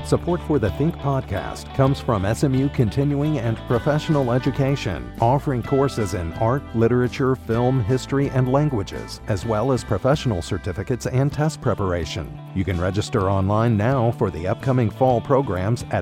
Support for the Think podcast comes from SMU Continuing and Professional Education, offering courses in art, literature, film, history, and languages, as well as professional certificates and test preparation. You can register online now for the upcoming fall programs at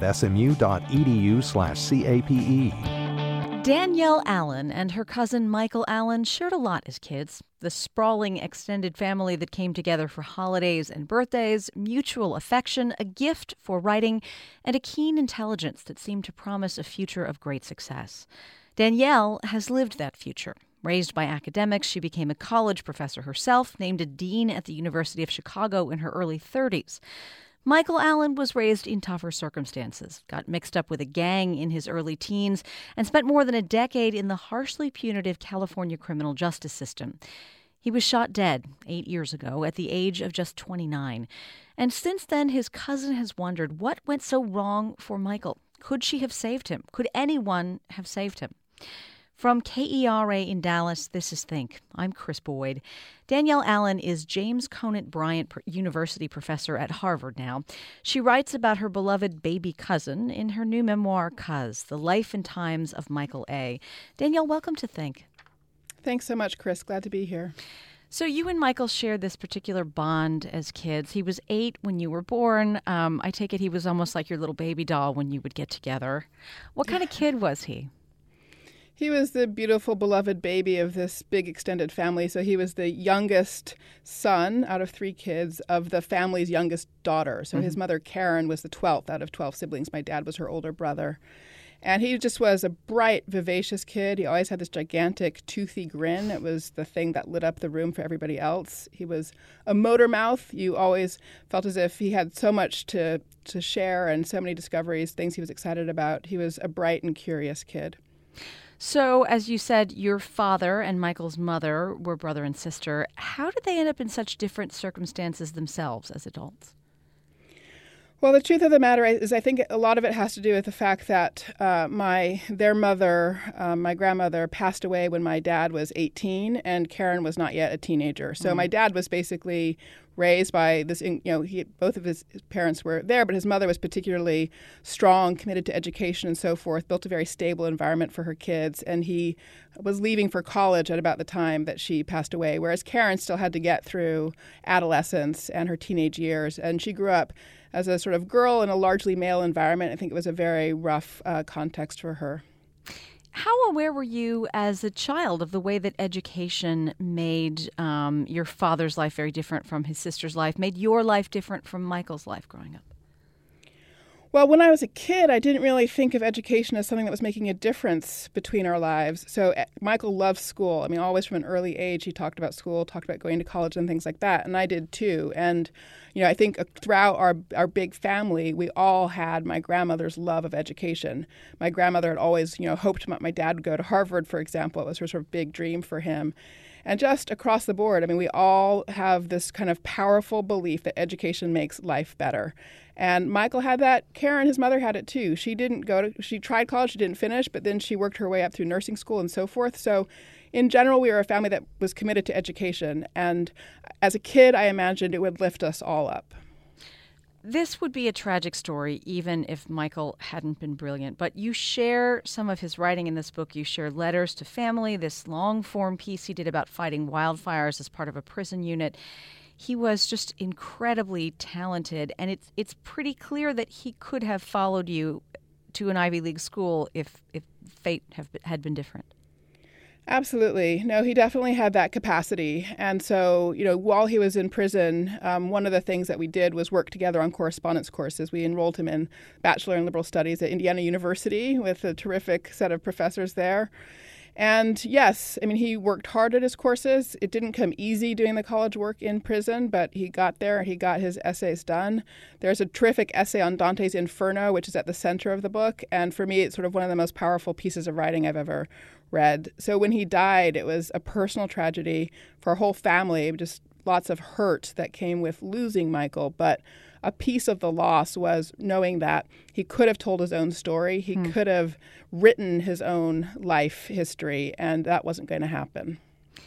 smu.edu/CAPE. Danielle Allen and her cousin Michael Allen shared a lot as kids. The sprawling extended family that came together for holidays and birthdays, mutual affection, a gift for writing, and a keen intelligence that seemed to promise a future of great success. Danielle has lived that future. Raised by academics, she became a college professor herself, named a dean at the University of Chicago in her early 30s. Michael Allen was raised in tougher circumstances, got mixed up with a gang in his early teens, and spent more than a decade in the harshly punitive California criminal justice system. He was shot dead 8 years ago at the age of just 29. And since then, his cousin has wondered what went so wrong for Michael. Could she have saved him? Could anyone have saved him? From KERA in Dallas, this is Think. I'm Chris Boyd. Danielle Allen is James Conant Bryant University professor at Harvard now. She writes about her beloved baby cousin in her new memoir, Cuz, The Life and Times of Michael A. Danielle, welcome to Think. Thanks so much, Chris. Glad to be here. So you and Michael shared this particular bond as kids. He was 8 when you were born. I take it he was almost like your little baby doll when you would get together. What kind of kid was he? He was the beautiful, beloved baby of this big extended family. So he was the youngest son out of 3 kids of the family's youngest daughter. So his mother, Karen, was the 12th out of 12 siblings. My dad was her older brother. And he just was a bright, vivacious kid. He always had this gigantic, toothy grin. It was the thing that lit up the room for everybody else. He was a motor mouth. You always felt as if he had so much to share and so many discoveries, things he was excited about. He was a bright and curious kid. So, as you said, your father and Michael's mother were brother and sister. How did they end up in such different circumstances themselves as adults? Well, the truth of the matter is I think a lot of it has to do with the fact that their mother, my grandmother, passed away when my dad was 18 and Karen was not yet a teenager. So my dad was basically raised by this, both of his parents were there, but his mother was particularly strong, committed to education and so forth, built a very stable environment for her kids. And he was leaving for college at about the time that she passed away, whereas Karen still had to get through adolescence and her teenage years. And she grew up as a sort of girl in a largely male environment. I think it was a very rough context for her. How aware were you as a child of the way that education made your father's life very different from his sister's life, made your life different from Michael's life growing up? Well, when I was a kid, I didn't really think of education as something that was making a difference between our lives. So Michael loved school. I mean, always from an early age, he talked about school, talked about going to college and things like that. And I did too. And, I think throughout our big family, we all had my grandmother's love of education. My grandmother had always, hoped my dad would go to Harvard, for example. It was her sort of big dream for him. And just across the board, I mean, we all have this kind of powerful belief that education makes life better. And Michael had that. Karen, his mother, had it too. She tried college, she didn't finish, but then she worked her way up through nursing school and so forth. So in general, we were a family that was committed to education. And as a kid, I imagined it would lift us all up. This would be a tragic story, even if Michael hadn't been brilliant. But you share some of his writing in this book. You share letters to family, this long-form piece he did about fighting wildfires as part of a prison unit. He was just incredibly talented, and it's pretty clear that he could have followed you to an Ivy League school if fate had been different. Absolutely. No, he definitely had that capacity. And so, while he was in prison, one of the things that we did was work together on correspondence courses. We enrolled him in Bachelor in Liberal Studies at Indiana University with a terrific set of professors there. And yes, I mean, he worked hard at his courses. It didn't come easy doing the college work in prison, but he got there. He got his essays done. There's a terrific essay on Dante's Inferno, which is at the center of the book. And for me, it's sort of one of the most powerful pieces of writing I've ever read. So when he died, it was a personal tragedy for our whole family, just lots of hurt that came with losing Michael. But a piece of the loss was knowing that he could have told his own story. He could have written his own life history, and that wasn't going to happen.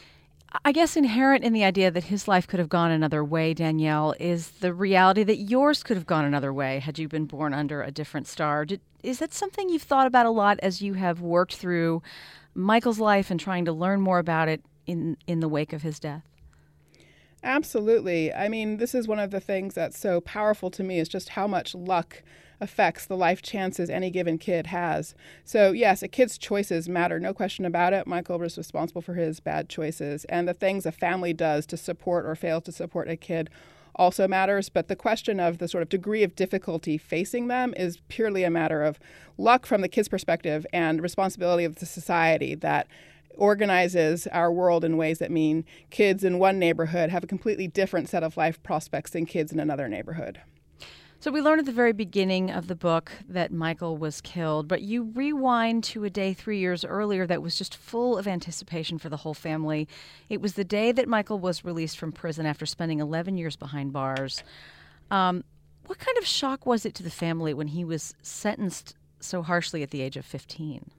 I guess inherent in the idea that his life could have gone another way, Danielle, is the reality that yours could have gone another way had you been born under a different star. Is that something you've thought about a lot as you have worked through Michael's life and trying to learn more about it in the wake of his death? Absolutely. I mean, this is one of the things that's so powerful to me is just how much luck affects the life chances any given kid has. So yes, a kid's choices matter, no question about it. Michael was responsible for his bad choices, and the things a family does to support or fail to support a kid also matters. But the question of the sort of degree of difficulty facing them is purely a matter of luck from the kid's perspective and responsibility of the society that organizes our world in ways that mean kids in one neighborhood have a completely different set of life prospects than kids in another neighborhood. So we learned at the very beginning of the book that Michael was killed, but you rewind to a day 3 years earlier that was just full of anticipation for the whole family. It was the day that Michael was released from prison after spending 11 years behind bars. What kind of shock was it to the family when he was sentenced so harshly at the age of 15?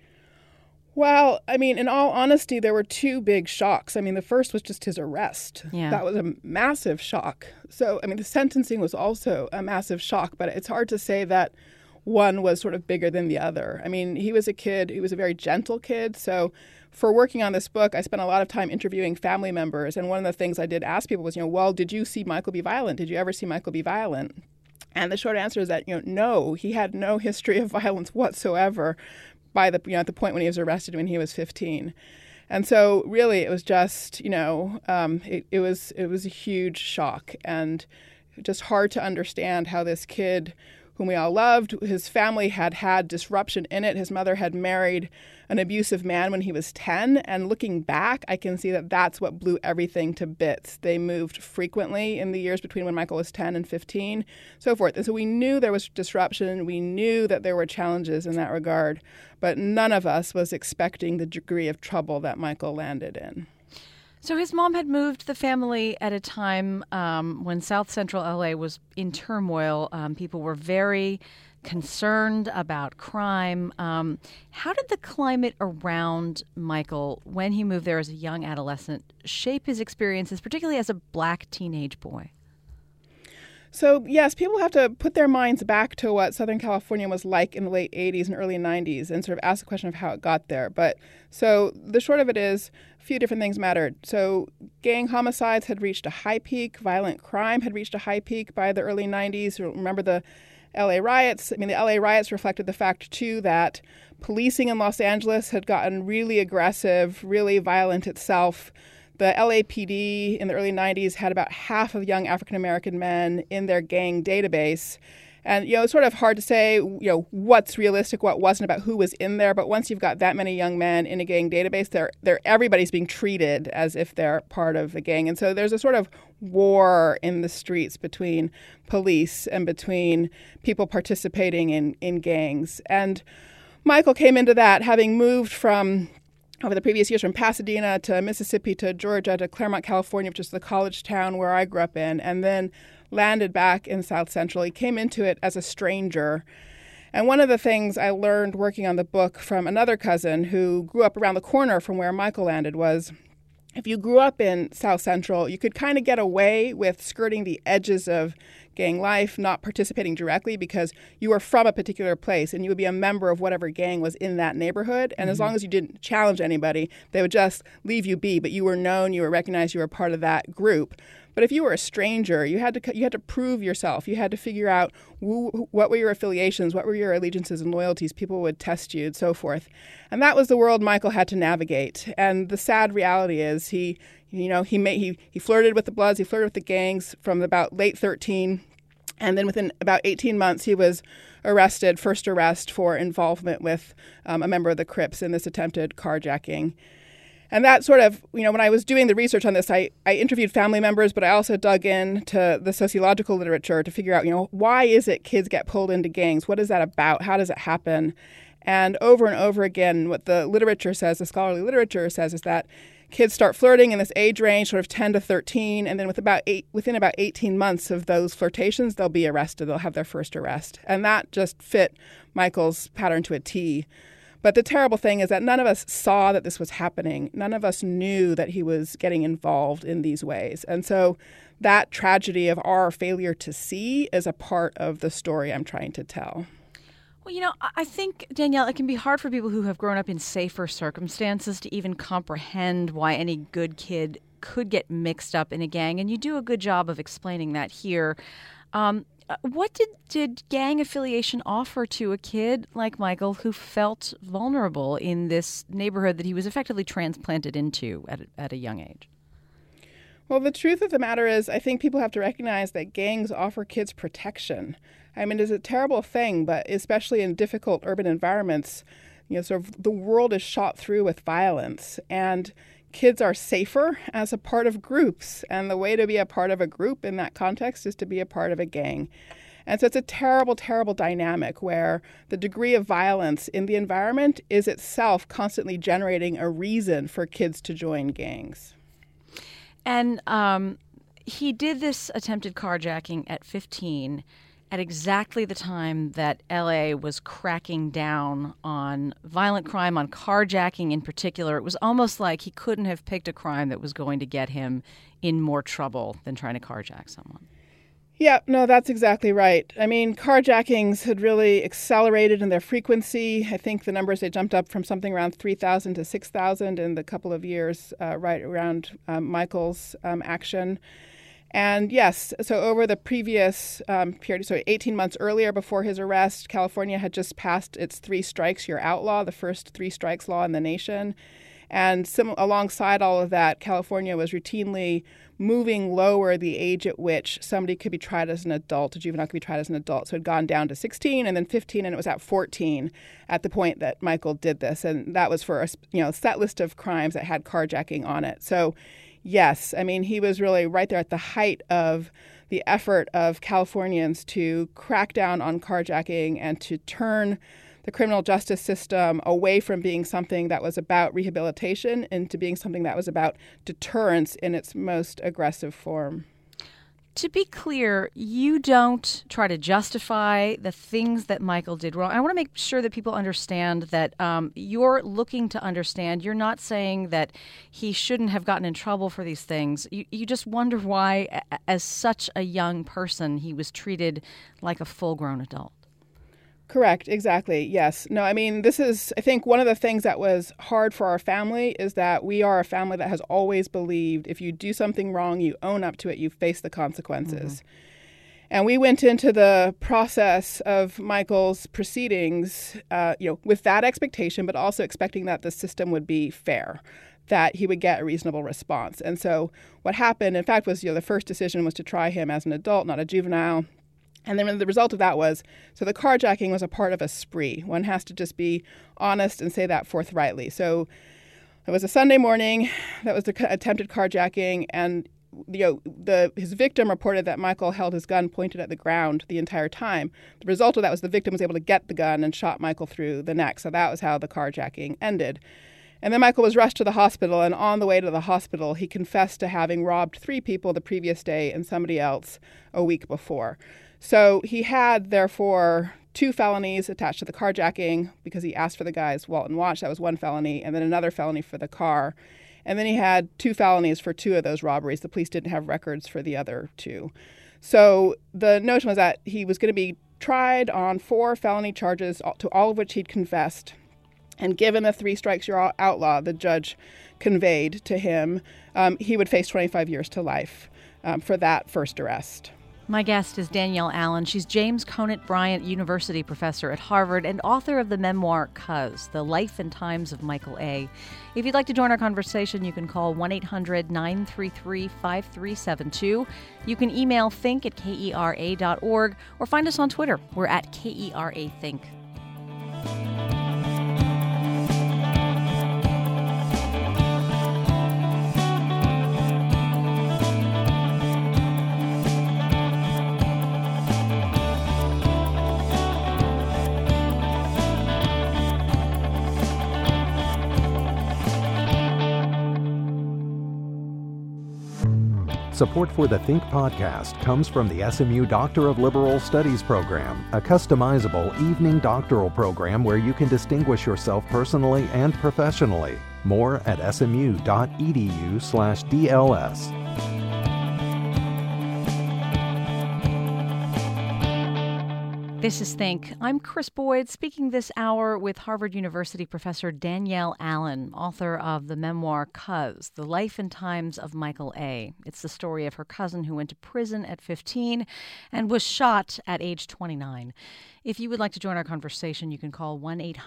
Well, I mean, in all honesty, there were two big shocks. I mean, the first was just his arrest. Yeah. That was a massive shock. So, I mean, the sentencing was also a massive shock, but it's hard to say that one was sort of bigger than the other. I mean, he was a kid, he was a very gentle kid. So for working on this book, I spent a lot of time interviewing family members. And one of the things I did ask people was, well, did you see Michael be violent? Did you ever see Michael be violent? And the short answer is that, no, he had no history of violence whatsoever by the at the point when he was arrested when he was 15. And so really it was just, it was a huge shock and just hard to understand how this kid whom we all loved, his family had disruption in it. His mother had married an abusive man when he was 10. And looking back, I can see that that's what blew everything to bits. They moved frequently in the years between when Michael was 10 and 15, so forth. And so we knew there was disruption. We knew that there were challenges in that regard. But none of us was expecting the degree of trouble that Michael landed in. So his mom had moved the family at a time when South Central LA was in turmoil. People were very concerned about crime. How did the climate around Michael, when he moved there as a young adolescent, shape his experiences, particularly as a black teenage boy? So, yes, people have to put their minds back to what Southern California was like in the late 80s and early 90s and sort of ask the question of how it got there. But so the short of it is a few different things mattered. So gang homicides had reached a high peak. Violent crime had reached a high peak by the early 90s. Remember the LA riots? I mean, the LA riots reflected the fact, too, that policing in Los Angeles had gotten really aggressive, really violent itself. The LAPD in the early 90s had about half of young African-American men in their gang database. And, it's sort of hard to say, what's realistic, what wasn't about who was in there. But once you've got that many young men in a gang database, everybody's being treated as if they're part of the gang. And so there's a sort of war in the streets between police and between people participating in gangs. And Michael came into that having moved from over the previous years from Pasadena to Mississippi to Georgia to Claremont, California, which is the college town where I grew up in, and then landed back in South Central. He came into it as a stranger. And one of the things I learned working on the book from another cousin who grew up around the corner from where Michael landed was if you grew up in South Central, you could kind of get away with skirting the edges of gang life, not participating directly because you were from a particular place and you would be a member of whatever gang was in that neighborhood. And as long as you didn't challenge anybody, they would just leave you be. But you were known, you were recognized, you were part of that group. But if you were a stranger, you had to prove yourself. You had to figure out what were your affiliations, what were your allegiances and loyalties. People would test you and so forth. And that was the world Michael had to navigate. And the sad reality is he flirted with the Bloods, he flirted with the gangs from about late 13. And then within about 18 months, he was arrested, first arrest for involvement with a member of the Crips in this attempted carjacking. And that sort of, when I was doing the research on this, I interviewed family members, but I also dug into the sociological literature to figure out, why is it kids get pulled into gangs? What is that about? How does it happen? And over again, what the literature says, the scholarly literature says, is that kids start flirting in this age range, sort of 10 to 13, and then within about 18 months of those flirtations, they'll be arrested. They'll have their first arrest. And that just fit Michael's pattern to a T. But the terrible thing is that none of us saw that this was happening. None of us knew that he was getting involved in these ways. And so that tragedy of our failure to see is a part of the story I'm trying to tell. Well, I think, Danielle, it can be hard for people who have grown up in safer circumstances to even comprehend why any good kid could get mixed up in a gang. And you do a good job of explaining that here. What did gang affiliation offer to a kid like Michael who felt vulnerable in this neighborhood that he was effectively transplanted into at a young age? Well, the truth of the matter is, I think people have to recognize that gangs offer kids protection. I mean, it's a terrible thing, but especially in difficult urban environments, sort of the world is shot through with violence, and kids are safer as a part of groups. And the way to be a part of a group in that context is to be a part of a gang. And so it's a terrible, terrible dynamic where the degree of violence in the environment is itself constantly generating a reason for kids to join gangs. And he did this attempted carjacking at 15 at exactly the time that L.A. was cracking down on violent crime, on carjacking in particular. It was almost like he couldn't have picked a crime that was going to get him in more trouble than trying to carjack someone. Yeah, no, that's exactly right. I mean, carjackings had really accelerated in their frequency. I think the numbers, they jumped up from something around 3,000 to 6,000 in the couple of years right around Michael's action. And yes, so over the previous period, so 18 months earlier before his arrest, California had just passed its 3 strikes, you're outlaw, the first 3 strikes law in the nation. And alongside all of that, California was routinely moving lower the age at which somebody could be tried as an adult, a juvenile could be tried as an adult. So it had gone down to 16 and then 15, and it was at 14 at the point that Michael did this. And that was for a set list of crimes that had carjacking on it. So yes, I mean, he was really right there at the height of the effort of Californians to crack down on carjacking and to turn the criminal justice system away from being something that was about rehabilitation into being something that was about deterrence in its most aggressive form. To be clear, you don't try to justify the things that Michael did wrong. I want to make sure that people understand that you're looking to understand. You're not saying that he shouldn't have gotten in trouble for these things. You just wonder why, as such a young person, he was treated like a full-grown adult. Correct. Exactly. Yes. No, I mean, this is, I think one of the things that was hard for our family is that we are a family that has always believed if you do something wrong, you own up to it, you face the consequences. Mm-hmm. And we went into the process of Michael's proceedings, with that expectation, but also expecting that the system would be fair, that he would get a reasonable response. And so what happened, in fact, was, the first decision was to try him as an adult, not a juvenile. And then the result of that was, so the carjacking was a part of a spree. One has to just be honest and say that forthrightly. So it was a Sunday morning. That was the attempted carjacking. And his victim reported that Michael held his gun pointed at the ground the entire time. The result of that was the victim was able to get the gun and shot Michael through the neck. So that was how the carjacking ended. And then Michael was rushed to the hospital. And on the way to the hospital, he confessed to having robbed 3 people the previous day and somebody else a week before. So he had, therefore, 2 felonies attached to the carjacking because he asked for the guy's wallet and watch. That was 1 felony, and then another felony for the car. And then he had 2 felonies for 2 of those robberies. The police didn't have records for the other 2. So the notion was that he was going to be tried on 4 felony charges, to all of which he'd confessed. And given the 3 strikes you're outlaw, the judge conveyed to him, he would face 25 years to life for that first arrest. My guest is Danielle Allen. She's James Conant Bryant University professor at Harvard and author of the memoir Cuz, The Life and Times of Michael A. If you'd like to join our conversation, you can call 1-800-933-5372. You can email think@kera.org or find us on Twitter. We're at KERA Think. Support for the Think podcast comes from the SMU Doctor of Liberal Studies program, a customizable evening doctoral program where you can distinguish yourself personally and professionally. More at smu.edu/DLS. This is Think. I'm Chris Boyd, speaking this hour with Harvard University professor Danielle Allen, author of the memoir Cuz, The Life and Times of Michael A. It's the story of her cousin who went to prison at 15 and was shot at age 29. If you would like to join our conversation, you can call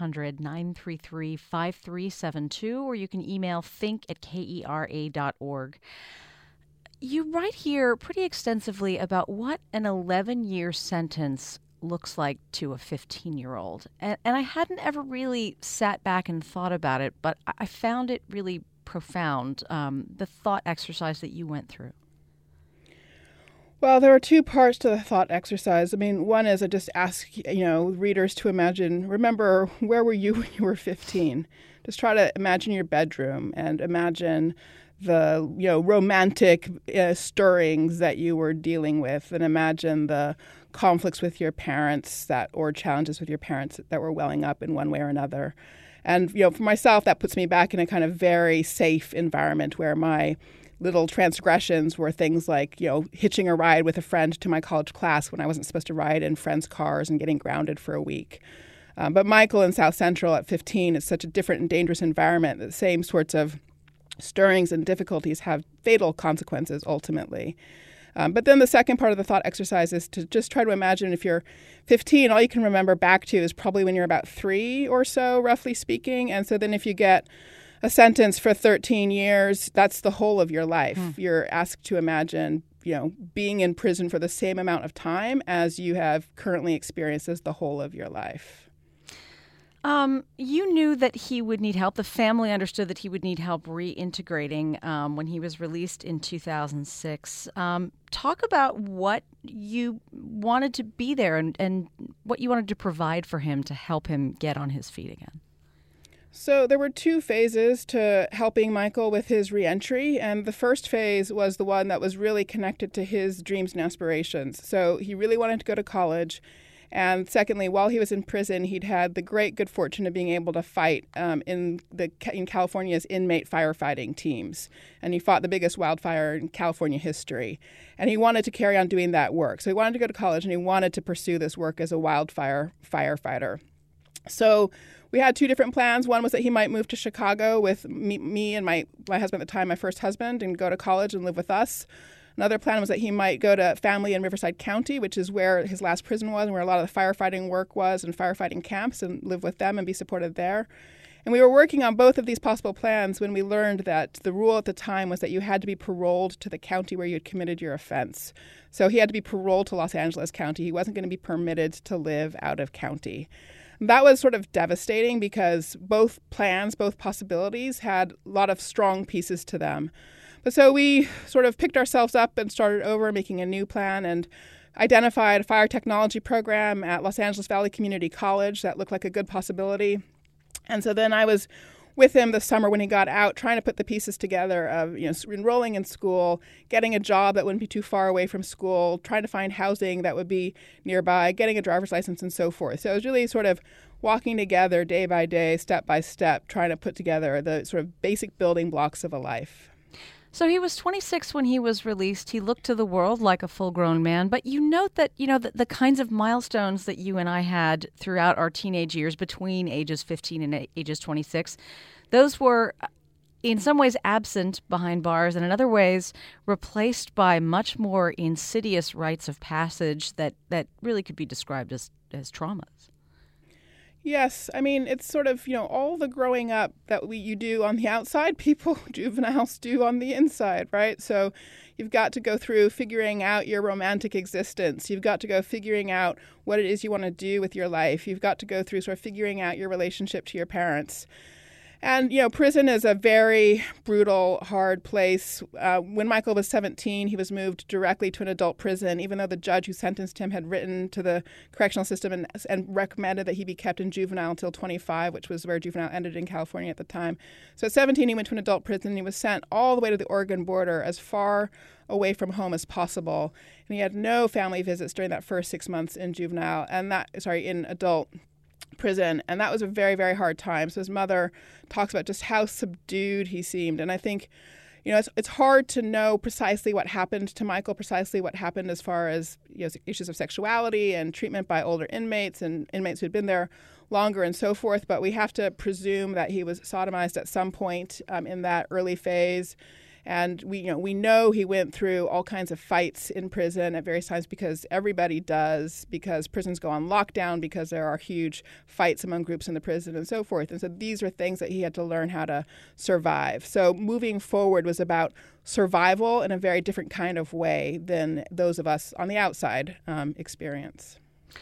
1-800-933-5372 or you can email think@kera.org. You write here pretty extensively about what an 11-year sentence looks like to a 15-year-old. And I hadn't ever really sat back and thought about it, but I found it really profound, the thought exercise that you went through. Well, there are two parts to the thought exercise. I mean, one is I just ask, readers to remember, where were you when you were 15? Just try to imagine your bedroom and imagine the, romantic stirrings that you were dealing with, and imagine the conflicts with your parents or challenges with your parents that were welling up in one way or another. And, for myself, that puts me back in a kind of very safe environment where my little transgressions were things like, hitching a ride with a friend to my college class when I wasn't supposed to ride in friends' cars and getting grounded for a week. But Michael in South Central at 15 is such a different and dangerous environment that the same sorts of stirrings and difficulties have fatal consequences ultimately. But then the second part of the thought exercise is to just try to imagine if you're 15, all you can remember back to is probably when you're about 3 or so, roughly speaking. And so then if you get a sentence for 13 years, that's the whole of your life. You're asked to imagine, being in prison for the same amount of time as you have currently experienced as the whole of your life. You knew that he would need help. The family understood that he would need help reintegrating when he was released in 2006. Talk about what you wanted to be there and what you wanted to provide for him to help him get on his feet again. So there were 2 phases to helping Michael with his reentry, and the first phase was the one that was really connected to his dreams and aspirations. So he really wanted to go to college. And secondly, while he was in prison, he'd had the great good fortune of being able to fight in California's inmate firefighting teams. And he fought the biggest wildfire in California history. And he wanted to carry on doing that work. So he wanted to go to college and he wanted to pursue this work as a wildfire firefighter. So we had 2 different plans. One was that he might move to Chicago with me and my husband at the time, my first husband, and go to college and live with us. Another plan was that he might go to family in Riverside County, which is where his last prison was and where a lot of the firefighting work was, and firefighting camps, and live with them and be supported there. And we were working on both of these possible plans when we learned that the rule at the time was that you had to be paroled to the county where you had committed your offense. So he had to be paroled to Los Angeles County. He wasn't going to be permitted to live out of county. That was sort of devastating because both plans, both possibilities had a lot of strong pieces to them. But so we sort of picked ourselves up and started over, making a new plan, and identified a fire technology program at Los Angeles Valley Community College that looked like a good possibility. And so then I was with him this summer when he got out, trying to put the pieces together of, enrolling in school, getting a job that wouldn't be too far away from school, trying to find housing that would be nearby, getting a driver's license, and so forth. So it was really sort of walking together day by day, step by step, trying to put together the sort of basic building blocks of a life. So he was 26 when he was released. He looked to the world like a full-grown man. But you note that, the kinds of milestones that you and I had throughout our teenage years between ages 15 and ages 26, those were in some ways absent behind bars and in other ways replaced by much more insidious rites of passage that really could be described as traumas. Yes. I mean, it's sort of, all the growing up that you do on the outside, juveniles do on the inside, right? So you've got to go through figuring out your romantic existence. You've got to go figuring out what it is you want to do with your life. You've got to go through sort of figuring out your relationship to your parents. And, prison is a very brutal, hard place. When Michael was 17, he was moved directly to an adult prison, even though the judge who sentenced him had written to the correctional system and recommended that he be kept in juvenile until 25, which was where juvenile ended in California at the time. So at 17, he went to an adult prison. He was sent all the way to the Oregon border, as far away from home as possible. And he had no family visits during that first 6 months in in adult prison. And that was a very, very hard time. So his mother talks about just how subdued he seemed. And I think, it's hard to know precisely what happened to Michael, precisely what happened as far as issues of sexuality and treatment by older inmates and inmates who'd been there longer and so forth. But we have to presume that he was sodomized at some point in that early phase. And we know he went through all kinds of fights in prison at various times, because everybody does, because prisons go on lockdown, because there are huge fights among groups in the prison and so forth. And so these are things that he had to learn how to survive. So moving forward was about survival in a very different kind of way than those of us on the outside experience.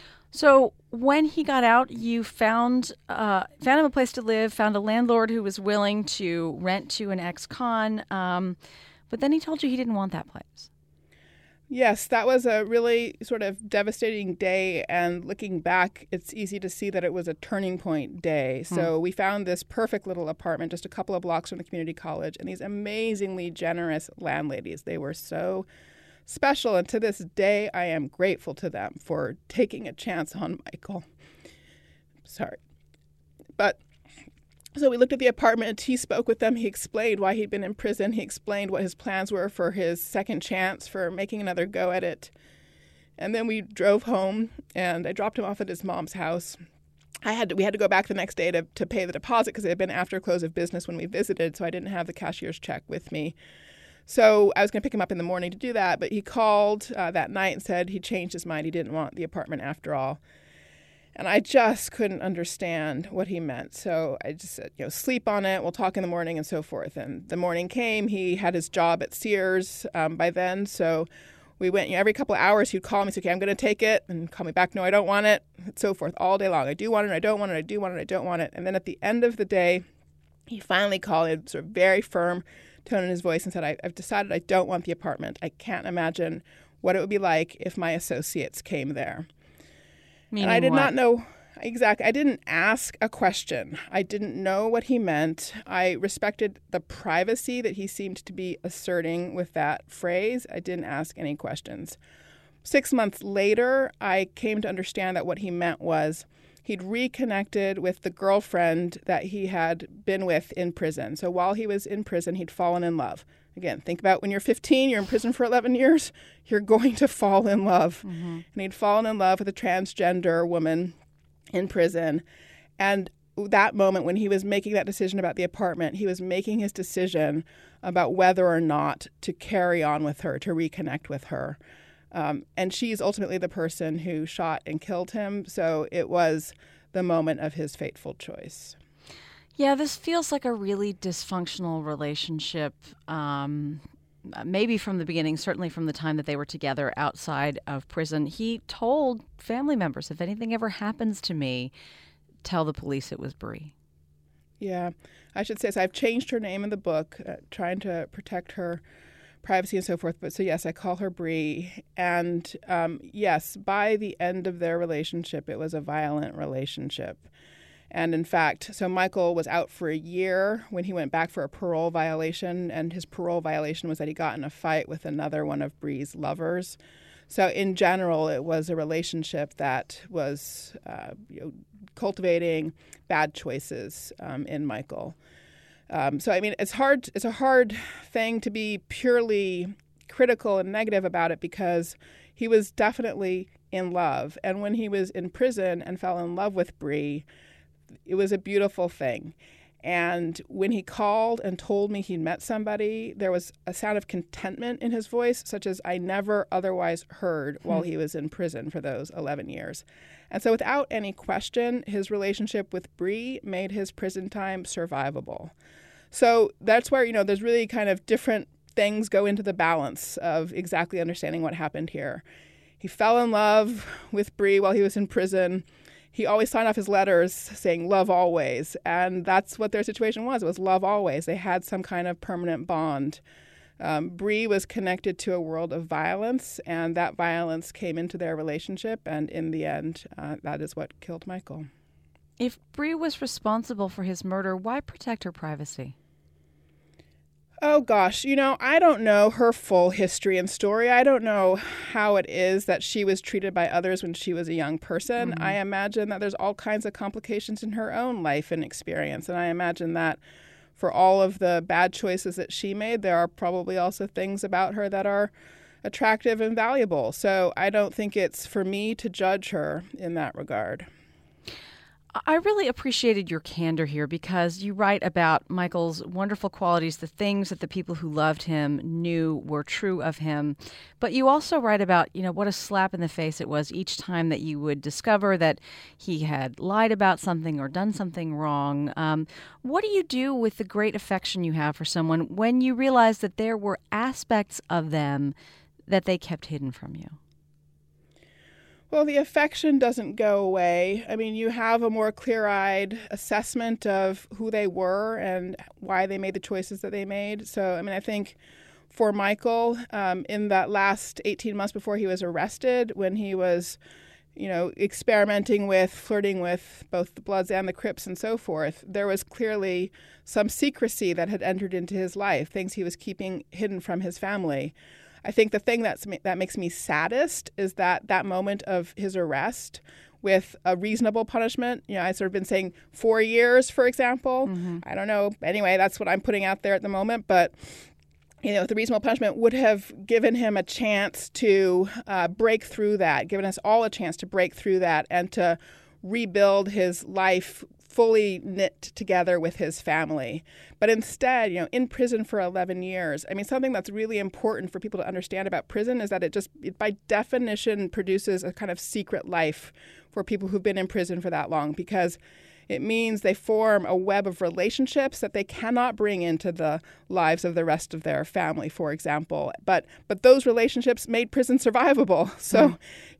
So when he got out, you found him a place to live, found a landlord who was willing to rent to an ex-con, but then he told you he didn't want that place. Yes, that was a really sort of devastating day, and looking back, it's easy to see that it was a turning point day. So we found this perfect little apartment just a couple of blocks from the community college, and these amazingly generous landladies. They were so special, and to this day, I am grateful to them for taking a chance on Michael. Sorry. But so we looked at the apartment. He spoke with them. He explained why he'd been in prison. He explained what his plans were for his second chance, for making another go at it. And then we drove home, and I dropped him off at his mom's house. We had to go back the next day to pay the deposit, because it had been after close of business when we visited, so I didn't have the cashier's check with me. So I was going to pick him up in the morning to do that, but he called that night and said he changed his mind. He didn't want the apartment after all. And I just couldn't understand what he meant. So I just said, sleep on it. We'll talk in the morning and so forth. And the morning came. He had his job at Sears by then. So we went, every couple of hours he'd call me and say, okay, I'm going to take it, and call me back. No, I don't want it. And so forth all day long. I do want it. I don't want it. I do want it. I don't want it. And then at the end of the day, he finally called, in sort of very firm tone in his voice, and said, I've decided I don't want the apartment. I can't imagine what it would be like if my associates came there. Meaning and I did what? not know exactly. I didn't ask a question. I didn't know what he meant. I respected the privacy that he seemed to be asserting with that phrase. I didn't ask any questions. 6 months later, I came to understand that what he meant was he'd reconnected with the girlfriend that he had been with in prison. So while he was in prison, he'd fallen in love. Again, think about when you're 15, you're in prison for 11 years, you're going to fall in love. Mm-hmm. And he'd fallen in love with a transgender woman in prison. And that moment when he was making that decision about the apartment, he was making his decision about whether or not to carry on with her, to reconnect with her. And she's ultimately the person who shot and killed him. So it was the moment of his fateful choice. Yeah, this feels like a really dysfunctional relationship, maybe from the beginning, certainly from the time that they were together outside of prison. He told family members, if anything ever happens to me, tell the police it was Bree. Yeah, I should say, so I've changed her name in the book, trying to protect her privacy and so forth. But so, yes, I call her Bree. And yes, by the end of their relationship, it was a violent relationship. And in fact, so Michael was out for a year when he went back for a parole violation. And his parole violation was that he got in a fight with another one of Bree's lovers. So in general, it was a relationship that was cultivating bad choices in Michael. So, I mean, it's a hard thing to be purely critical and negative about it, because he was definitely in love. And when he was in prison and fell in love with Bree, it was a beautiful thing. And when he called and told me he'd met somebody, there was a sound of contentment in his voice, such as I never otherwise heard while he was in prison for those 11 years. And so without any question, his relationship with Bree made his prison time survivable. So that's where, there's really kind of different things go into the balance of exactly understanding what happened here. He fell in love with Bree while he was in prison. he always signed off his letters saying love always. And that's what their situation was. It was love always. They had some kind of permanent bond. Bree was connected to a world of violence, and that violence came into their relationship. And in the end, that is what killed Michael. If Bree was responsible for his murder, why protect her privacy? Oh, gosh. I don't know her full history and story. I don't know how it is that she was treated by others when she was a young person. I imagine that there's all kinds of complications in her own life and experience. And I imagine that for all of the bad choices that she made, there are probably also things about her that are attractive and valuable. So I don't think it's for me to judge her in that regard. I really appreciated your candor here because you write about Michael's wonderful qualities, the things that the people who loved him knew were true of him. But you also write about, what a slap in the face it was each time that you would discover that he had lied about something or done something wrong. What do you do with the great affection you have for someone when you realize that there were aspects of them that they kept hidden from you? Well, the affection doesn't go away. I mean, you have a more clear-eyed assessment of who they were and why they made the choices that they made. So, I think for Michael, in that last 18 months before he was arrested, when he was, experimenting with, flirting with both the Bloods and the Crips and so forth, there was clearly some secrecy that had entered into his life, things he was keeping hidden from his family. I think the thing that makes me saddest is that moment of his arrest with a reasonable punishment. I sort of been saying 4 years, for example. I don't know. Anyway, that's what I'm putting out there at the moment. But, the reasonable punishment would have given him a chance to break through that, given us all a chance to break through that and to rebuild his life fully knit together with his family. But instead, in prison for 11 years, something that's really important for people to understand about prison is that it by definition produces a kind of secret life for people who've been in prison for that long, because it means they form a web of relationships that they cannot bring into the lives of the rest of their family, for example. But those relationships made prison survivable. So,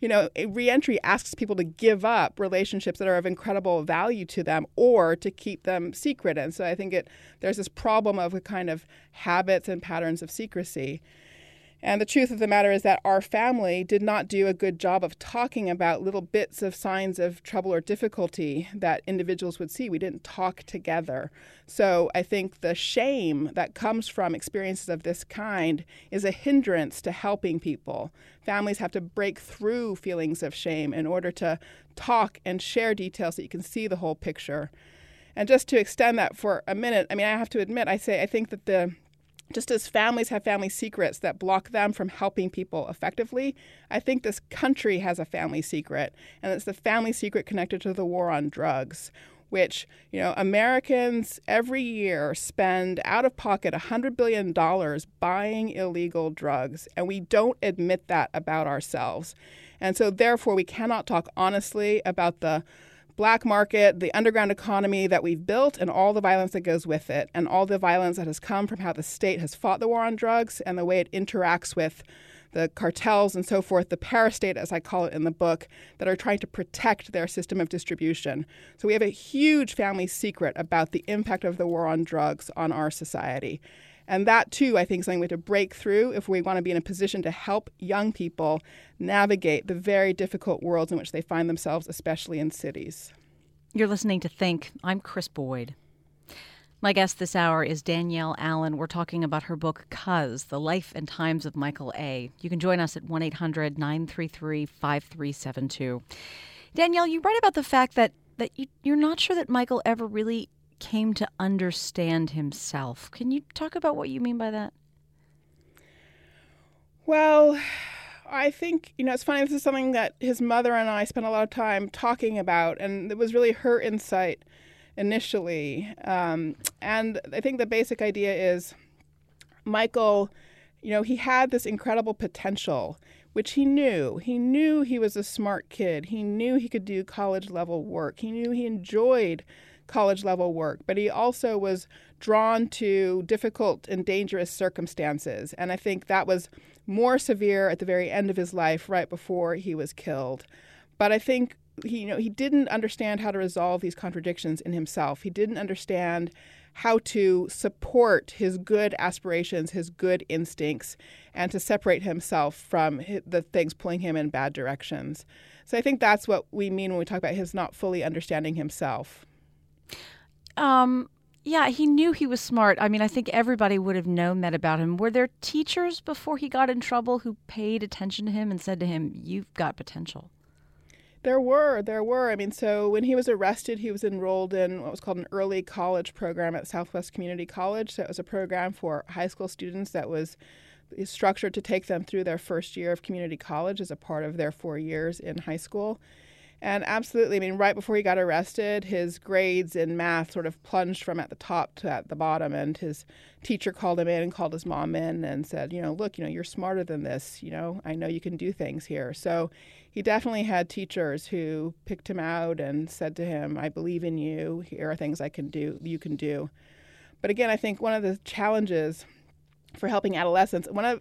a reentry asks people to give up relationships that are of incredible value to them or to keep them secret. And so I think there's this problem of a kind of habits and patterns of secrecy. And the truth of the matter is that our family did not do a good job of talking about little bits of signs of trouble or difficulty that individuals would see. We didn't talk together. So I think the shame that comes from experiences of this kind is a hindrance to helping people. Families have to break through feelings of shame in order to talk and share details so you can see the whole picture. And just to extend that for a minute, I have to admit, I think that just as families have family secrets that block them from helping people effectively, I think this country has a family secret, and it's the family secret connected to the war on drugs, which, Americans every year spend out of pocket $100 billion buying illegal drugs, and we don't admit that about ourselves. And so therefore, we cannot talk honestly about the black market, the underground economy that we've built, and all the violence that goes with it, and all the violence that has come from how the state has fought the war on drugs and the way it interacts with the cartels and so forth, the parastate, as I call it in the book, that are trying to protect their system of distribution. So we have a huge family secret about the impact of the war on drugs on our society. And that, too, I think is something we have to break through if we want to be in a position to help young people navigate the very difficult worlds in which they find themselves, especially in cities. You're listening to Think. I'm Chris Boyd. My guest this hour is Danielle Allen. We're talking about her book, Cuz, The Life and Times of Michael A. You can join us at 1-800-933-5372. Danielle, you write about the fact that you're not sure that Michael ever really came to understand himself. Can you talk about what you mean by that? Well, I think, it's funny. This is something that his mother and I spent a lot of time talking about, and it was really her insight initially. And I think the basic idea is Michael, he had this incredible potential, which he knew. He knew he was a smart kid. He knew he could do college-level work. He knew he enjoyed college-level work, but he also was drawn to difficult and dangerous circumstances. And I think that was more severe at the very end of his life, right before he was killed. But I think he didn't understand how to resolve these contradictions in himself. He didn't understand how to support his good aspirations, his good instincts, and to separate himself from the things pulling him in bad directions. So I think that's what we mean when we talk about his not fully understanding himself. Yeah, he knew he was smart. I mean, I think everybody would have known that about him. Were there teachers before he got in trouble who paid attention to him and said to him, "You've got potential"? There were. I mean, so when he was arrested, he was enrolled in what was called an early college program at Southwest Community College. So it was a program for high school students that was structured to take them through their first year of community college as a part of their 4 years in high school. And absolutely, I mean, right before he got arrested, his grades in math sort of plunged from at the top to at the bottom. And his teacher called him in and called his mom in and said, look, you're smarter than this. I know you can do things here. So he definitely had teachers who picked him out and said to him, I believe in you. Here are things I can do, you can do. But again, I think one of the challenges for helping adolescents, one of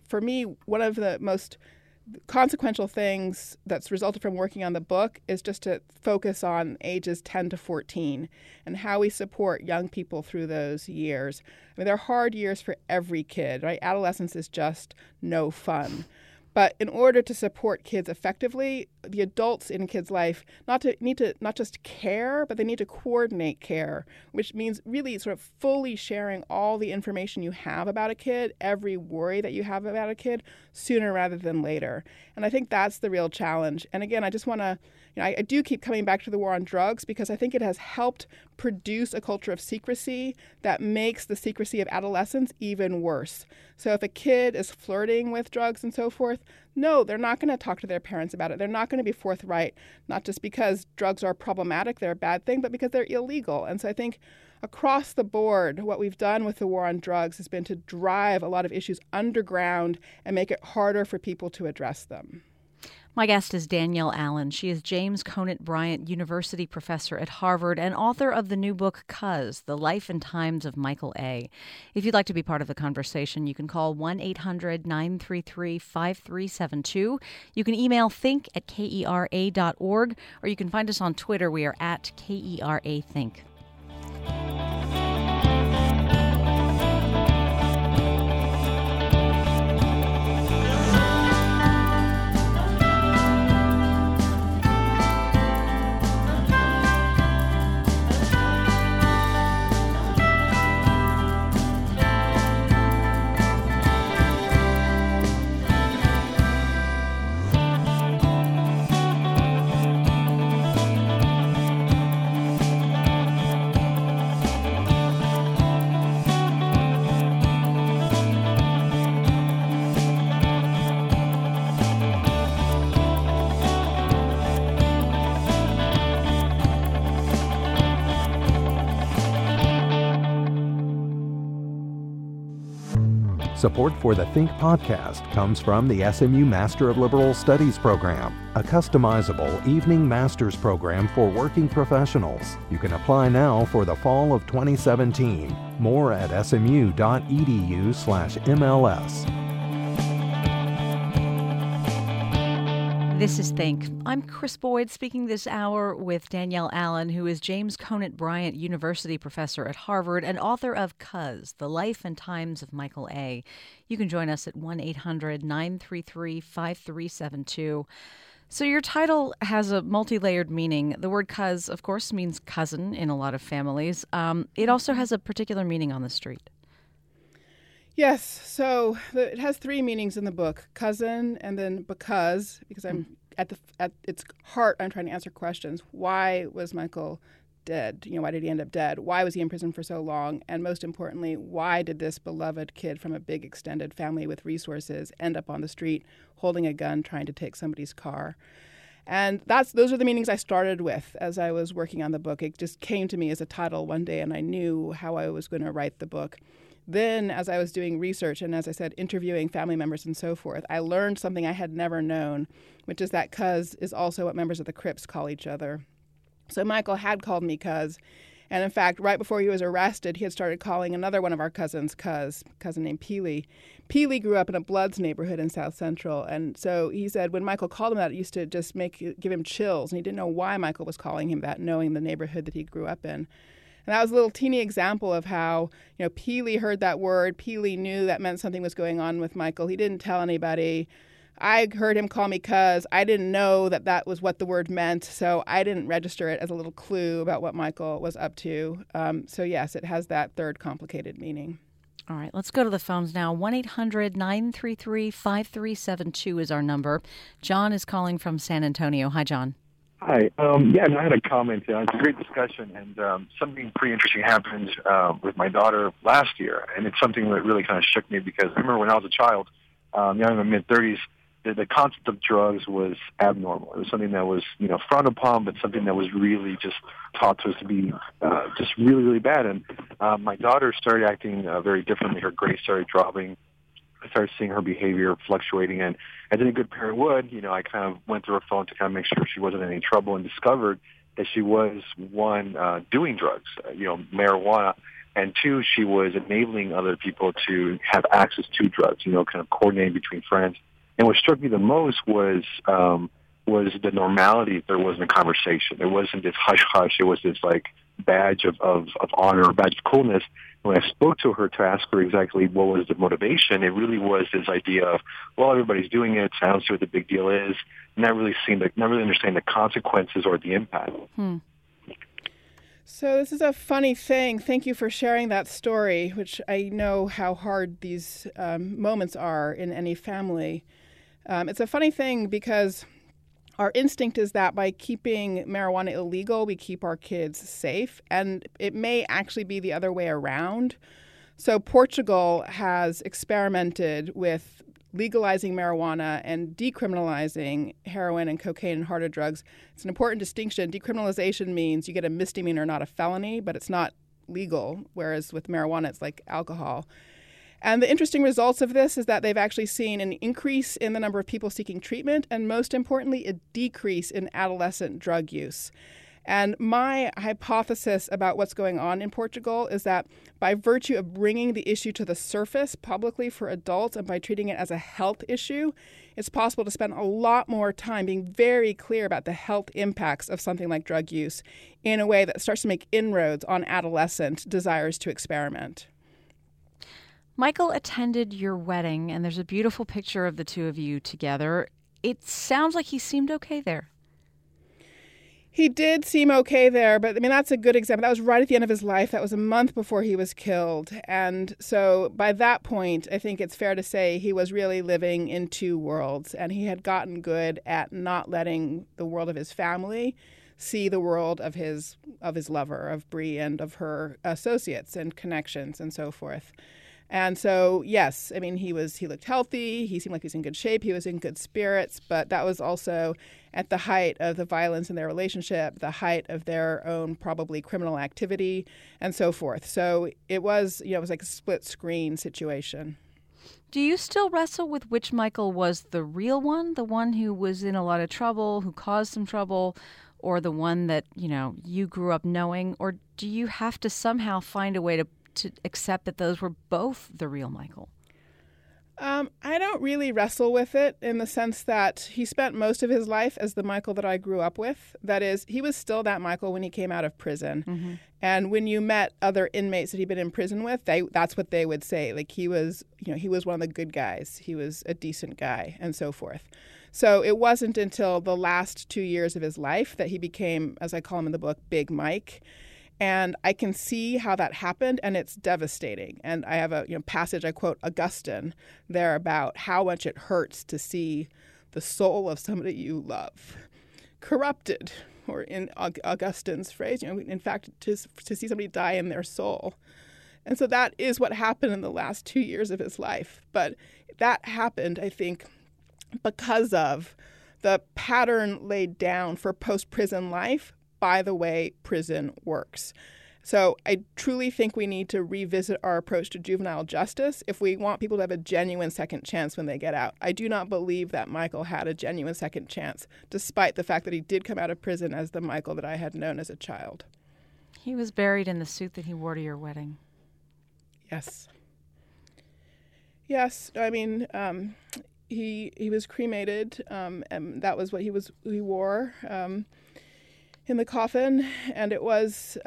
the most consequential things that's resulted from working on the book is just to focus on ages 10 to 14 and how we support young people through those years. I mean, they're hard years for every kid, right? Adolescence is just no fun. But in order to support kids effectively, the adults in kids' life need to not just care, but they need to coordinate care, which means really sort of fully sharing all the information you have about a kid, every worry that you have about a kid, sooner rather than later. And I think that's the real challenge. And again, I just want to, I do keep coming back to the war on drugs because I think it has helped produce a culture of secrecy that makes the secrecy of adolescence even worse. So if a kid is flirting with drugs and so forth, no, they're not going to talk to their parents about it. They're not going to be forthright, not just because drugs are problematic, they're a bad thing, but because they're illegal. And so I think across the board, what we've done with the war on drugs has been to drive a lot of issues underground and make it harder for people to address them. My guest is Danielle Allen. She is James Conant Bryant University professor at Harvard and author of the new book, Cuz, The Life and Times of Michael A. If you'd like to be part of the conversation, you can call 1-800-933-5372. You can email think@kera.org, or you can find us on Twitter. We are at KERA Think. Support for the Think podcast comes from the SMU Master of Liberal Studies program, a customizable evening master's program for working professionals. You can apply now for the fall of 2017. More at smu.edu/MLS. This is Think. I'm Chris Boyd speaking this hour with Danielle Allen, who is James Conant Bryant University professor at Harvard and author of Cuz, The Life and Times of Michael A. You can join us at 1-800-933-5372. So your title has a multi-layered meaning. The word cuz, of course, means cousin in a lot of families. It also has a particular meaning on the street. Yes, so it has three meanings in the book: cousin, and then because I'm at its heart, I'm trying to answer questions. Why was Michael dead? Why did he end up dead? Why was he in prison for so long? And most importantly, why did this beloved kid from a big extended family with resources end up on the street holding a gun trying to take somebody's car? And those are the meanings I started with as I was working on the book. It just came to me as a title one day, and I knew how I was going to write the book. Then, as I was doing research and, as I said, interviewing family members and so forth, I learned something I had never known, which is that cuz is also what members of the Crips call each other. So Michael had called me cuz, And in fact, right before he was arrested, he had started calling another one of our cousins cousin named Peely. Peely grew up in a Bloods neighborhood in South Central. And so he said when Michael called him that, it used to just give him chills. And he didn't know why Michael was calling him that, knowing the neighborhood that he grew up in. And that was a little teeny example of how, Peely heard that word. Peely knew that meant something was going on with Michael. He didn't tell anybody. I heard him call me cuz. I didn't know that was what the word meant, so I didn't register it as a little clue about what Michael was up to. So yes, it has that third complicated meaning. All right, let's go to the phones now. 1-800-933-5372 is our number. John is calling from San Antonio. Hi, John. Hi. I had a comment. It's a great discussion, and something pretty interesting happened with my daughter last year, and it's something that really kind of shook me because I remember when I was a child, young in my mid-30s, the concept of drugs was abnormal. It was something that was, frowned upon, but something that was really just taught to us to be just really, really bad. And my daughter started acting very differently. Her grades started dropping. I started seeing her behavior fluctuating. And as any good parent would, I kind of went through her phone to kind of make sure she wasn't in any trouble and discovered that she was, one, doing drugs, marijuana, and two, she was enabling other people to have access to drugs, kind of coordinating between friends. And what struck me the most was the normality. There wasn't a conversation. There wasn't this hush-hush. It was this, badge of honor, badge of coolness. When I spoke to her to ask her exactly what was the motivation, it really was this idea of, well, everybody's doing it. I don't see what the big deal is. Not really understanding the consequences or the impact. So this is a funny thing. Thank you for sharing that story, which I know how hard these moments are in any family. It's a funny thing because our instinct is that by keeping marijuana illegal, we keep our kids safe. And it may actually be the other way around. So Portugal has experimented with legalizing marijuana and decriminalizing heroin and cocaine and harder drugs. It's an important distinction. Decriminalization means you get a misdemeanor, not a felony, but it's not legal, whereas with marijuana, it's like alcohol. And the interesting results of this is that they've actually seen an increase in the number of people seeking treatment and, most importantly, a decrease in adolescent drug use. And my hypothesis about what's going on in Portugal is that by virtue of bringing the issue to the surface publicly for adults and by treating it as a health issue, it's possible to spend a lot more time being very clear about the health impacts of something like drug use in a way that starts to make inroads on adolescent desires to experiment. Michael attended your wedding, and there's a beautiful picture of the two of you together. It sounds like he seemed okay there. He did seem okay there, but that's a good example. That was right at the end of his life. That was a month before he was killed. And so by that point, I think it's fair to say he was really living in two worlds, and he had gotten good at not letting the world of his family see the world of his lover, of Bree, and of her associates and connections and so forth. And so, yes, he looked healthy. He seemed like he was in good shape. He was in good spirits. But that was also at the height of the violence in their relationship, the height of their own probably criminal activity, and so forth. So it was, it was like a split screen situation. Do you still wrestle with which Michael was the real one, the one who was in a lot of trouble, who caused some trouble, or the one that, you grew up knowing? Or do you have to somehow find a way to accept that those were both the real Michael? I don't really wrestle with it in the sense that he spent most of his life as the Michael that I grew up with. That is, he was still that Michael when he came out of prison. Mm-hmm. And when you met other inmates that he'd been in prison with, that's what they would say. Like he was one of the good guys. He was a decent guy and so forth. So it wasn't until the last 2 years of his life that he became, as I call him in the book, Big Mike. And I can see how that happened, and it's devastating. And I have a passage, I quote Augustine there about how much it hurts to see the soul of somebody you love corrupted, or in Augustine's phrase, in fact, to see somebody die in their soul. And so that is what happened in the last 2 years of his life. But that happened, I think, because of the pattern laid down for post-prison life by the way prison works. So I truly think we need to revisit our approach to juvenile justice if we want people to have a genuine second chance when they get out. I do not believe that Michael had a genuine second chance, despite the fact that he did come out of prison as the Michael that I had known as a child. He was buried in the suit that he wore to your wedding. Yes. Yes, I mean, he was cremated, and that was what he wore in the coffin, and it was,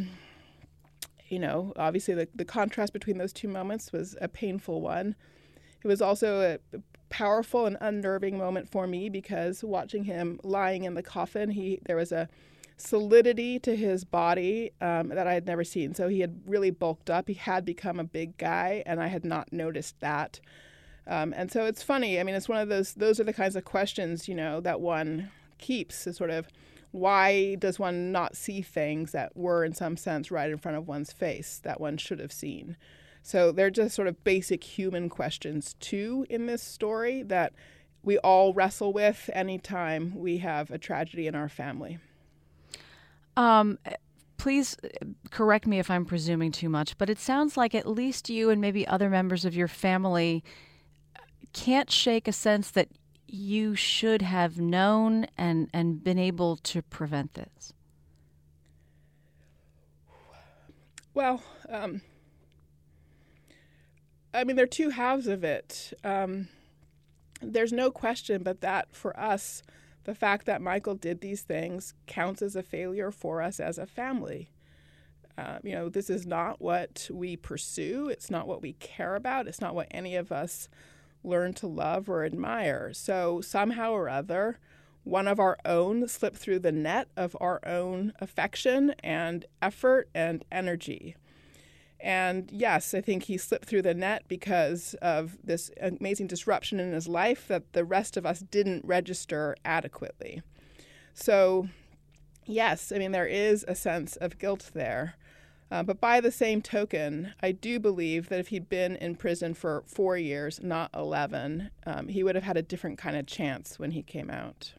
obviously the contrast between those two moments was a painful one. It was also a powerful and unnerving moment for me because watching him lying in the coffin, there was a solidity to his body that I had never seen. So he had really bulked up. He had become a big guy, and I had not noticed that. And so it's funny. I mean, it's one of those are the kinds of questions, that one keeps, is sort of, why does one not see things that were in some sense right in front of one's face that one should have seen? So they're just sort of basic human questions, too, in this story that we all wrestle with anytime we have a tragedy in our family. Please correct me if I'm presuming too much, but it sounds like at least you and maybe other members of your family can't shake a sense that you should have known and been able to prevent this. Well, I mean, there are two halves of it. There's no question but that for us, the fact that Michael did these things counts as a failure for us as a family. This is not what we pursue. It's not what we care about. It's not what any of us learn to love or admire. So somehow or other, one of our own slipped through the net of our own affection and effort and energy. And yes, I think he slipped through the net because of this amazing disruption in his life that the rest of us didn't register adequately. So yes, I mean, there is a sense of guilt there. But by the same token, I do believe that if he'd been in prison for 4 years, not 11, he would have had a different kind of chance when he came out.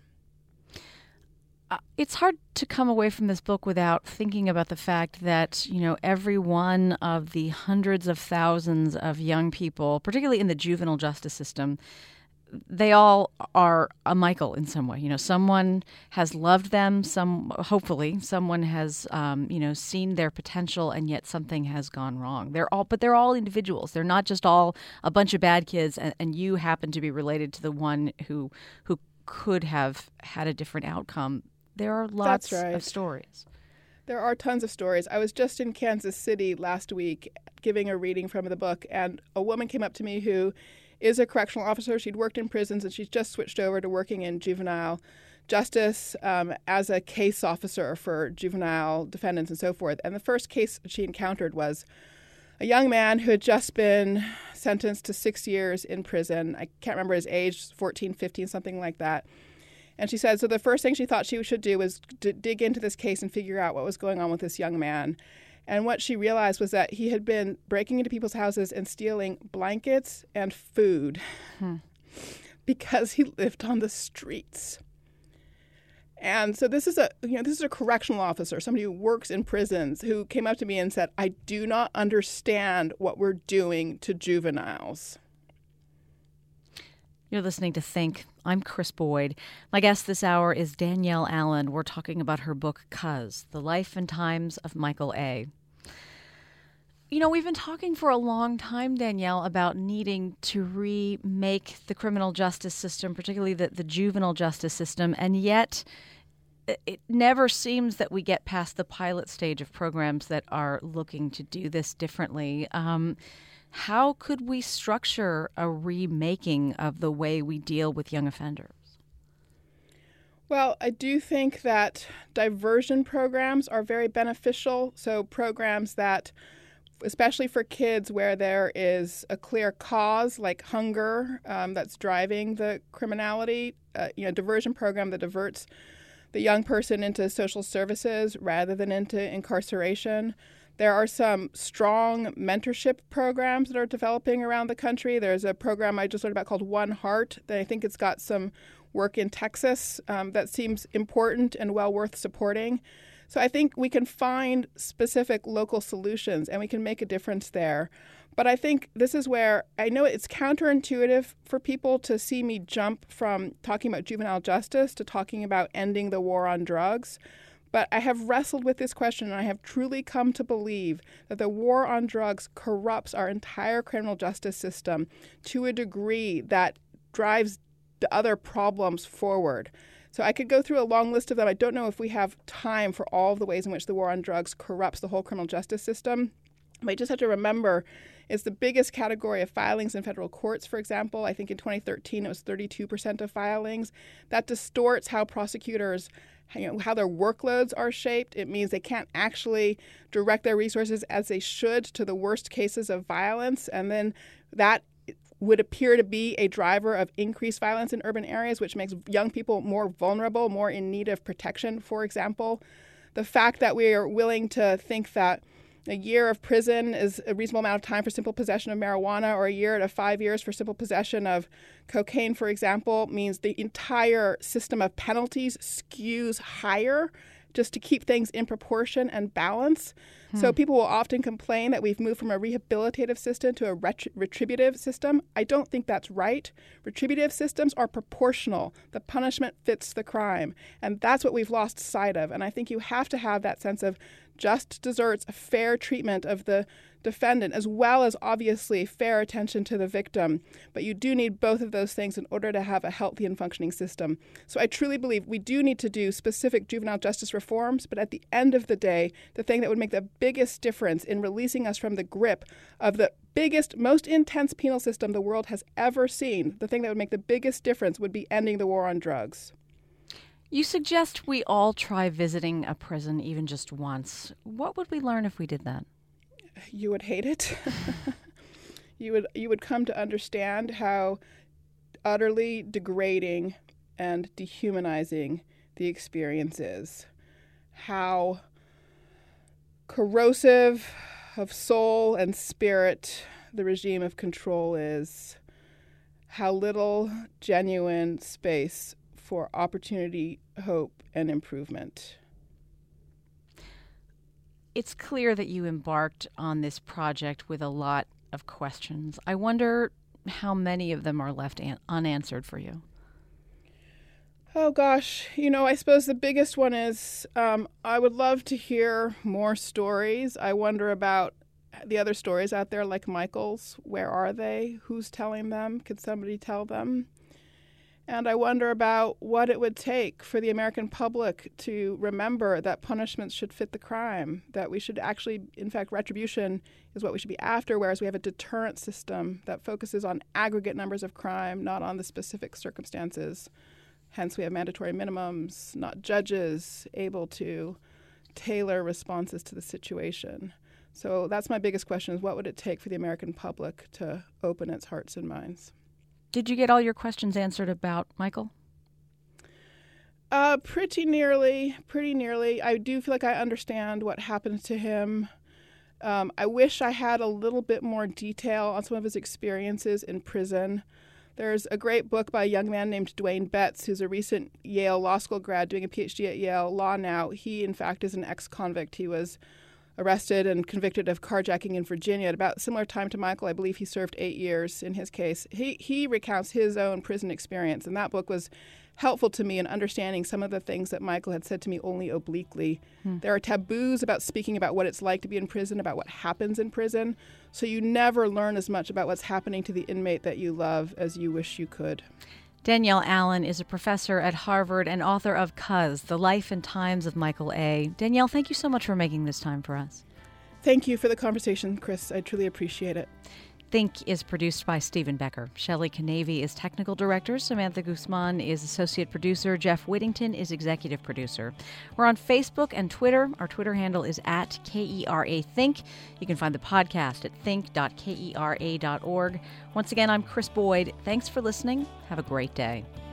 It's hard to come away from this book without thinking about the fact that, every one of the hundreds of thousands of young people, particularly in the juvenile justice system, they all are a Michael in some way. Someone has loved them. Hopefully, someone has, seen their potential, and yet something has gone wrong. They're all individuals. They're not just all a bunch of bad kids, and you happen to be related to the one who could have had a different outcome. There are lots of stories. There are tons of stories. I was just in Kansas City last week giving a reading from the book, and a woman came up to me who is a correctional officer. She'd worked in prisons, and she's just switched over to working in juvenile justice as a case officer for juvenile defendants and so forth. And the first case she encountered was a young man who had just been sentenced to 6 years in prison. I can't remember his age, 14, 15, something like that. And she said, so the first thing she thought she should do was dig into this case and figure out what was going on with this young man. And what she realized was that he had been breaking into people's houses and stealing blankets and food because he lived on the streets. And so this is a correctional officer, somebody who works in prisons, who came up to me and said, I do not understand what we're doing to juveniles. You're listening to Think. I'm Chris Boyd. My guest this hour is Danielle Allen. We're talking about her book, Cuz, The Life and Times of Michael A. We've been talking for a long time, Danielle, about needing to remake the criminal justice system, particularly the juvenile justice system, and yet it never seems that we get past the pilot stage of programs that are looking to do this differently. How could we structure a remaking of the way we deal with young offenders? Well, I do think that diversion programs are very beneficial. So programs that, especially for kids where there is a clear cause like hunger that's driving the criminality, diversion program that diverts the young person into social services rather than into incarceration. There are some strong mentorship programs that are developing around the country. There's a program I just learned about called One Heart that I think it's got some work in Texas that seems important and well worth supporting. So I think we can find specific local solutions and we can make a difference there. But I think this is where I know it's counterintuitive for people to see me jump from talking about juvenile justice to talking about ending the war on drugs. But I have wrestled with this question, and I have truly come to believe that the war on drugs corrupts our entire criminal justice system to a degree that drives the other problems forward. So I could go through a long list of them. I don't know if we have time for all of the ways in which the war on drugs corrupts the whole criminal justice system. But you just have to remember it's the biggest category of filings in federal courts, for example. I think in 2013 it was 32% of filings. That distorts how prosecutors, how their workloads are shaped. It means they can't actually direct their resources as they should to the worst cases of violence. And then that would appear to be a driver of increased violence in urban areas, which makes young people more vulnerable, more in need of protection, for example. The fact that we are willing to think that a year of prison is a reasonable amount of time for simple possession of marijuana, or a year to 5 years for simple possession of cocaine, for example, means the entire system of penalties skews higher just to keep things in proportion and balance. So people will often complain that we've moved from a rehabilitative system to a retributive system. I don't think that's right. Retributive systems are proportional. The punishment fits the crime. And that's what we've lost sight of. And I think you have to have that sense of just deserts, a fair treatment of the defendant, as well as obviously fair attention to the victim. But you do need both of those things in order to have a healthy and functioning system. So I truly believe we do need to do specific juvenile justice reforms, but at the end of the day, the thing that would make the biggest difference in releasing us from the grip of the biggest, most intense penal system the world has ever seen, the thing that would make the biggest difference would be ending the war on drugs. You suggest we all try visiting a prison even just once. What would we learn if we did that? You would hate it. You would come to understand how utterly degrading and dehumanizing the experience is, how corrosive of soul and spirit the regime of control is, how little genuine space for opportunity, hope, and improvement. It's clear that you embarked on this project with a lot of questions. I wonder how many of them are left unanswered for you. Oh, gosh. I suppose the biggest one is I would love to hear more stories. I wonder about the other stories out there like Michael's. Where are they? Who's telling them? Could somebody tell them? And I wonder about what it would take for the American public to remember that punishments should fit the crime, that we should actually, in fact, retribution is what we should be after, whereas we have a deterrent system that focuses on aggregate numbers of crime, not on the specific circumstances. Hence, we have mandatory minimums, not judges able to tailor responses to the situation. So that's my biggest question, is what would it take for the American public to open its hearts and minds? Did you get all your questions answered about Michael? Pretty nearly. I do feel like I understand what happened to him. I wish I had a little bit more detail on some of his experiences in prison. There's a great book by a young man named Dwayne Betts, who's a recent Yale Law School grad doing a PhD at Yale Law now. He, in fact, is an ex-convict. He was arrested and convicted of carjacking in Virginia at about similar time to Michael. I believe he served 8 years in his case. He recounts his own prison experience, and that book was helpful to me in understanding some of the things that Michael had said to me only obliquely. There are taboos about speaking about what it's like to be in prison, about what happens in prison, so you never learn as much about what's happening to the inmate that you love as you wish you could. Danielle Allen is a professor at Harvard and author of Cuz, The Life and Times of Michael A. Danielle, thank you so much for making this time for us. Thank you for the conversation, Chris. I truly appreciate it. Think is produced by Stephen Becker. Shelley Canavy is technical director. Samantha Guzman is associate producer. Jeff Whittington is executive producer. We're on Facebook and Twitter. Our Twitter handle is @KERA-Think. You can find the podcast at think.kera.org. Once again, I'm Chris Boyd. Thanks for listening. Have a great day.